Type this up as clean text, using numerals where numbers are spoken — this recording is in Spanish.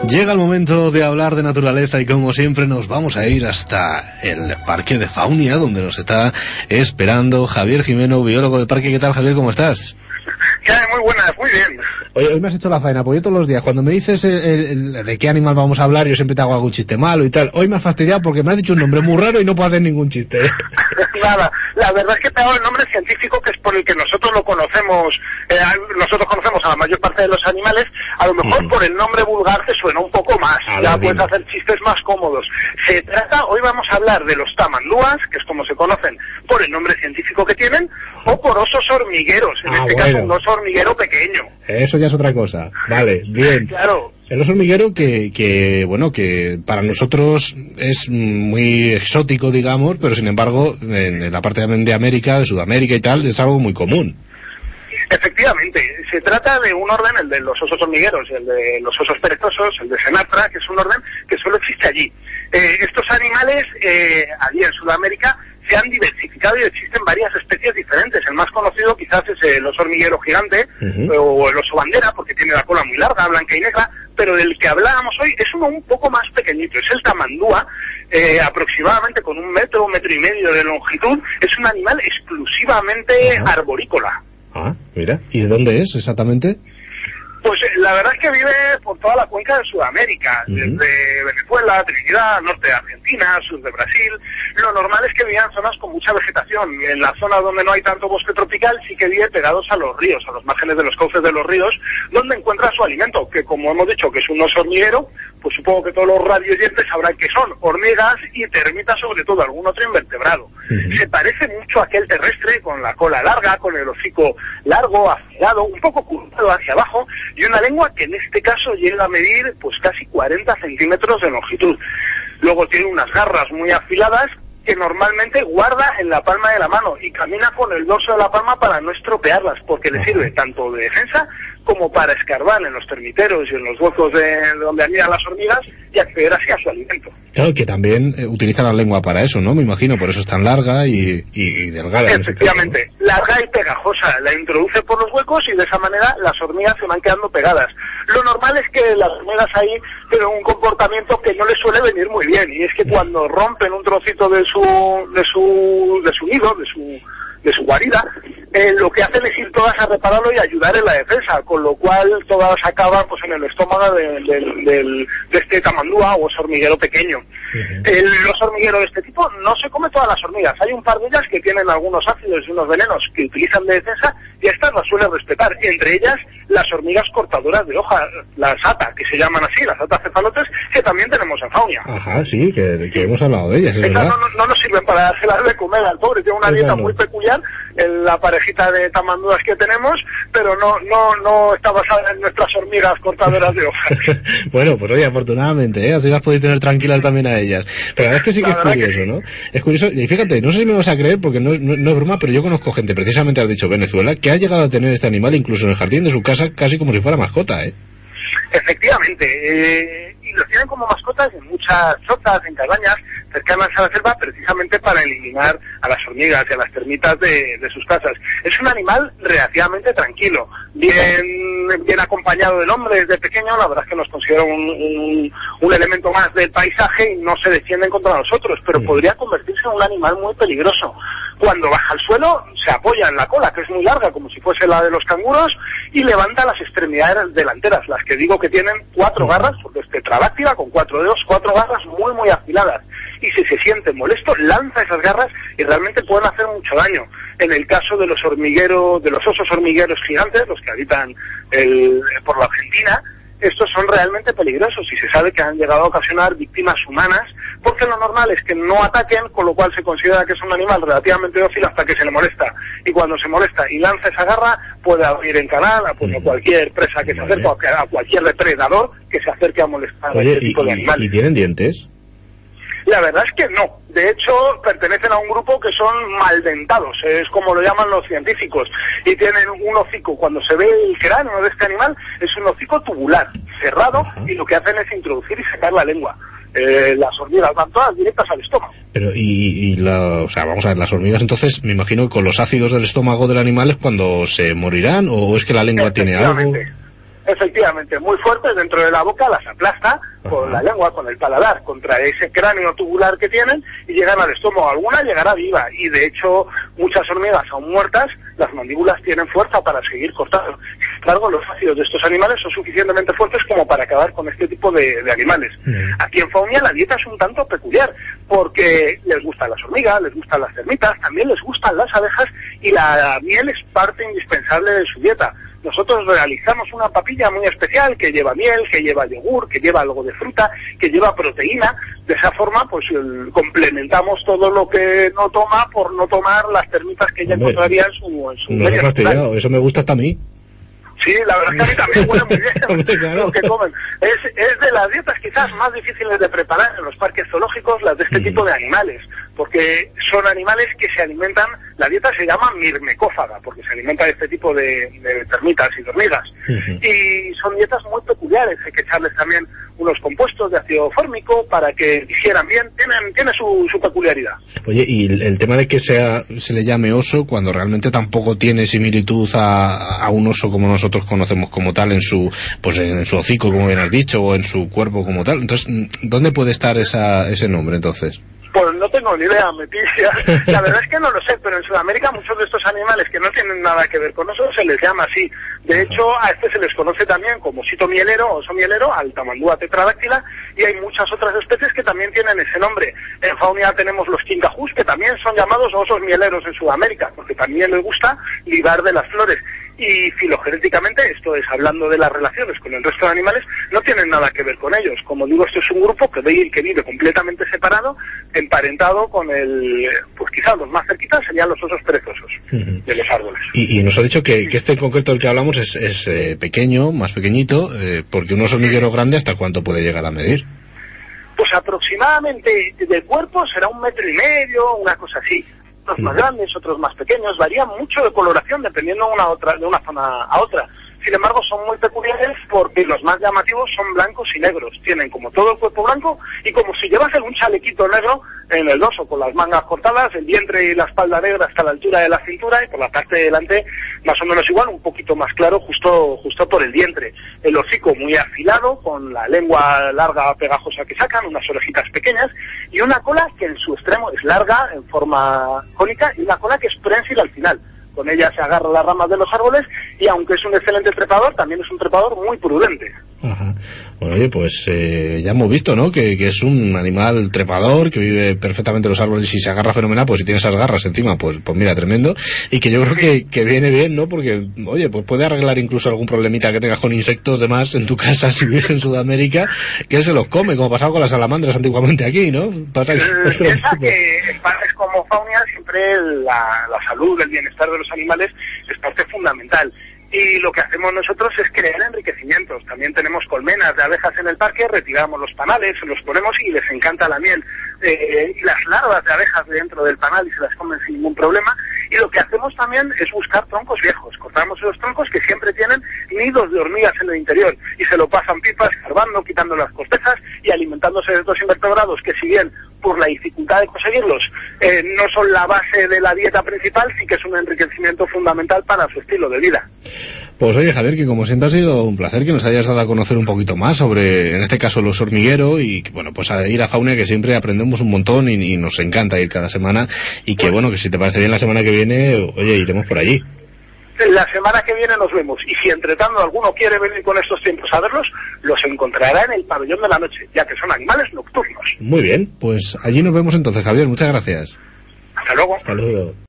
Llega el momento de hablar de naturaleza y como siempre nos vamos a ir hasta el Parque de Faunia, donde nos está esperando Javier Jimeno, biólogo del parque. ¿Qué tal, Javier? ¿Cómo estás? Muy buenas, muy bien. Oye, hoy me has hecho la faena, porque yo todos los días, cuando me dices de qué animal vamos a hablar, yo siempre te hago algún chiste malo y tal. Hoy me has fastidiado porque me has dicho un nombre muy raro y no puedo hacer ningún chiste. Nada, la verdad es que te hago el nombre científico, que es por el que nosotros lo conocemos, nosotros conocemos a la mayor parte de los animales. A lo mejor por el nombre vulgar te suena un poco más, ya puedes hacer chistes más cómodos. Hoy vamos a hablar de los tamandúas, que es como se conocen por el nombre científico que tienen, o por osos hormigueros, en este caso un oso hormiguero pequeño. Eso ya es otra cosa. Vale, bien. Claro. El oso hormiguero que para nosotros es muy exótico, digamos, pero sin embargo en la parte de América, de Sudamérica y tal, es algo muy común. Efectivamente, se trata de un orden, el de los osos hormigueros, el de los osos perezosos, el de Sinatra, que es un orden que solo existe allí. Estos animales, allí en Sudamérica, se han diversificado y existen varias especies diferentes. El más conocido quizás es el oso hormiguero gigante, o el oso bandera, porque tiene la cola muy larga, blanca y negra, pero del que hablábamos hoy es uno un poco más pequeñito, es el tamandúa, aproximadamente con 1 metro, 1,5 metros de longitud. Es un animal exclusivamente arborícola. Ah, mira, ¿y de dónde es exactamente? Pues la verdad es que vive por toda la cuenca de Sudamérica, desde Venezuela, Trinidad, norte de Argentina, sur de Brasil. Lo normal es que viva en zonas con mucha vegetación. En la zona donde no hay tanto bosque tropical sí que vive pegados a los ríos, a los márgenes de los cauces de los ríos, donde encuentra su alimento, que como hemos dicho que es un oso hormiguero, pues supongo que todos los radioyentes sabrán que son hormigas y termitas, sobre todo algún otro invertebrado. Se parece mucho a aquel terrestre, con la cola larga, con el hocico largo, afilado, un poco curvado hacia abajo, y una lengua que en este caso llega a medir pues casi 40 centímetros de longitud. Luego tiene unas garras muy afiladas que normalmente guarda en la palma de la mano y camina con el dorso de la palma para no estropearlas, porque le sirve tanto de defensa como para escarbar en los termiteros y en los huecos de donde anidan las hormigas y acceder así a su alimento. Claro, que también utiliza la lengua para eso, ¿no? Me imagino, por eso es tan larga y delgada. Efectivamente, larga y pegajosa. La introduce por los huecos y de esa manera las hormigas se van quedando pegadas. Lo normal es que las hormigas ahí tienen un comportamiento que no les suele venir muy bien, y es que cuando rompen un trocito de su nido, de su guarida, lo que hacen es ir todas a repararlo y ayudar en la defensa, con lo cual todas acaban pues en el estómago de este tamandúa o oso hormiguero pequeño. El oso hormiguero de este tipo no se come todas las hormigas. Hay un par de ellas que tienen algunos ácidos y unos venenos que utilizan de defensa, y estas las suelen respetar, entre ellas las hormigas cortadoras de hoja, las ata, que se llaman así, las ata cefalotes, que también tenemos en Faunia. Ajá, sí, que hemos hablado de ellas, es verdad. No nos sirven para dárselas de comer al pobre, tiene una dieta muy peculiar en la parejita de tamandúas que tenemos, pero no está basada en nuestras hormigas cortadoras de hojas. Bueno, pues oye, afortunadamente, así las podéis tener tranquilas también a ellas. Pero la verdad es que sí que es curioso, ¿no? Es curioso, y fíjate, no sé si me vas a creer, porque no es broma, pero yo conozco gente, precisamente has dicho Venezuela, que ha llegado a tener este animal incluso en el jardín de su casa, casi como si fuera mascota, ¿eh? Efectivamente, y los tienen como mascotas en muchas chozas, en cabañas cercanas a la selva, precisamente para eliminar a las hormigas y a las termitas de sus casas. Es un animal relativamente tranquilo, bien acompañado del hombre desde pequeño. La verdad es que nos considera un elemento más del paisaje y no se defienden contra nosotros, pero podría convertirse en un animal muy peligroso. Cuando baja al suelo se apoya en la cola, que es muy larga, como si fuese la de los canguros, y levanta las extremidades delanteras, las que digo que tienen 4 garras, porque es tetradáctila con 4 dedos, 4 garras muy afiladas, y si se siente molesto lanza esas garras y realmente pueden hacer mucho daño. En el caso de los osos hormigueros gigantes, los que habitan por la Argentina, estos son realmente peligrosos y se sabe que han llegado a ocasionar víctimas humanas, porque lo normal es que no ataquen, con lo cual se considera que es un animal relativamente dócil hasta que se le molesta, y cuando se molesta y lanza esa garra puede abrir en canal a cualquier presa que se acerque, a cualquier depredador que se acerque a molestar a este tipo de animales. ¿Y tienen dientes? La verdad es que no. De hecho, pertenecen a un grupo que son maldentados, es como lo llaman los científicos, y tienen un hocico. Cuando se ve el cráneo de este animal, es un hocico tubular, cerrado, y lo que hacen es introducir y sacar la lengua. Las hormigas van todas directas al estómago. Pero vamos a ver, las hormigas entonces, me imagino que con los ácidos del estómago del animal es cuando se morirán, o es que la lengua tiene algo. Efectivamente, muy fuertes dentro de la boca, las aplasta con la lengua, con el paladar, contra ese cráneo tubular que tienen y llegan al estómago. Alguna llegará viva y de hecho muchas hormigas aún muertas, las mandíbulas tienen fuerza para seguir cortando. Sin embargo, los ácidos de estos animales son suficientemente fuertes como para acabar con este tipo de animales. Aquí en Faunia la dieta es un tanto peculiar porque les gustan las hormigas, les gustan las termitas, también les gustan las abejas y la miel es parte indispensable de su dieta. Nosotros realizamos una papilla muy especial que lleva miel, que lleva yogur, que lleva algo de fruta, que lleva proteína. De esa forma, pues complementamos todo lo que no toma por no tomar las termitas que ella encontraría en su no medio natural. Eso me gusta hasta a mí. Sí, la verdad es que a mí también huele muy bien Hombre, claro. lo que comen. Es de las dietas quizás más difíciles de preparar en los parques zoológicos, las de este tipo de animales, porque son animales que se alimentan, la dieta se llama mirmecófaga, porque se alimenta de este tipo de termitas y de hormigas. Y son dietas muy peculiares, hay que echarles también unos compuestos de ácido fórmico para que digieran bien, tiene su peculiaridad. Oye, y el tema de que se le llame oso, cuando realmente tampoco tiene similitud a un oso como nosotros conocemos como tal en su hocico, como bien has dicho, o en su cuerpo como tal. Entonces, ¿dónde puede estar ese nombre entonces? Pues no tengo ni idea, Meticia. La verdad es que no lo sé, pero en Sudamérica muchos de estos animales que no tienen nada que ver con nosotros se les llama así. De hecho, a este se les conoce también como sito mielero o oso mielero, al Tamandúa tetradáctila, y hay muchas otras especies que también tienen ese nombre. En Faunia tenemos los kinkajús, que también son llamados osos mieleros en Sudamérica, porque también les gusta libar de las flores. Y filogenéticamente, esto es hablando de las relaciones con el resto de animales, no tienen nada que ver con ellos. Como digo, esto es un grupo que vive completamente separado, emparentado con pues quizás los más cerquitas serían los osos perezosos de los árboles. Y nos ha dicho que este en concreto del que hablamos es pequeño, más pequeñito, porque un oso hormiguero grande, ¿hasta cuánto puede llegar a medir? Pues aproximadamente de cuerpo será 1,5 metros, una cosa así. Otros más grandes, otros más pequeños, varían mucho de coloración dependiendo de una zona a otra. Sin embargo, son muy peculiares porque los más llamativos son blancos y negros. Tienen como todo el cuerpo blanco y como si llevasen un chalequito negro en el dorso, con las mangas cortadas, el vientre y la espalda negra hasta la altura de la cintura y por la parte de delante más o menos igual, un poquito más claro justo por el vientre. El hocico muy afilado, con la lengua larga pegajosa que sacan, unas orejitas pequeñas y una cola que en su extremo es larga, en forma cónica, y una cola que es prensil al final. Con ella se agarra las ramas de los árboles y aunque es un excelente trepador, también es un trepador muy prudente. Ajá. Bueno, oye, pues ya hemos visto, ¿no? Que es un animal trepador, que vive perfectamente en los árboles y se agarra fenomenal, pues si tiene esas garras encima, pues mira, tremendo. Y que yo creo que viene bien, ¿no? Porque, oye, pues puede arreglar incluso algún problemita que tengas con insectos demás en tu casa si vives en Sudamérica, que se los come, como pasaba con las salamandras antiguamente aquí, ¿no? Pasa que es como Faunia, siempre la salud, el bienestar de los animales es parte fundamental. Y lo que hacemos nosotros es crear enriquecimientos. También tenemos colmenas de abejas en el parque, retiramos los panales, los ponemos y les encanta la miel. Y las larvas de abejas dentro del panal y se las comen sin ningún problema. Y lo que hacemos también es buscar troncos viejos. Cortamos esos troncos que siempre tienen nidos de hormigas en el interior y se lo pasan pipas, escarbando, quitando las cortezas y alimentándose de estos invertebrados que, si bien por la dificultad de conseguirlos no son la base de la dieta principal, sí que es un enriquecimiento fundamental para su estilo de vida. Pues oye, Javier, que como siempre ha sido un placer que nos hayas dado a conocer un poquito más sobre, en este caso, los hormigueros y, bueno, pues a ir a Faunia, que siempre aprendemos un montón y nos encanta ir cada semana y que, bueno, que si te parece bien la semana que viene, oye, iremos por allí. La semana que viene nos vemos y si entre tanto alguno quiere venir con estos tiempos a verlos, los encontrará en el pabellón de la noche, ya que son animales nocturnos. Muy bien, pues allí nos vemos entonces, Javier, muchas gracias. Hasta luego. Hasta luego.